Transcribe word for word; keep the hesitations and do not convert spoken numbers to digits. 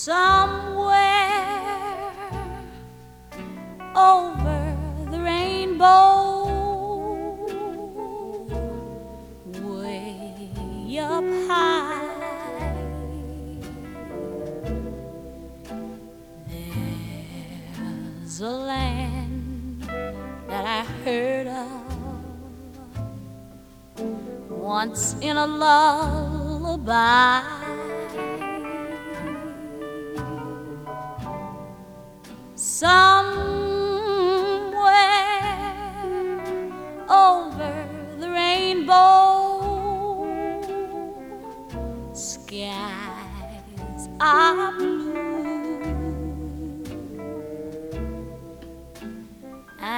somewhere over the rainbow, way up high. There's a land that I heard of once in a lullaby. Some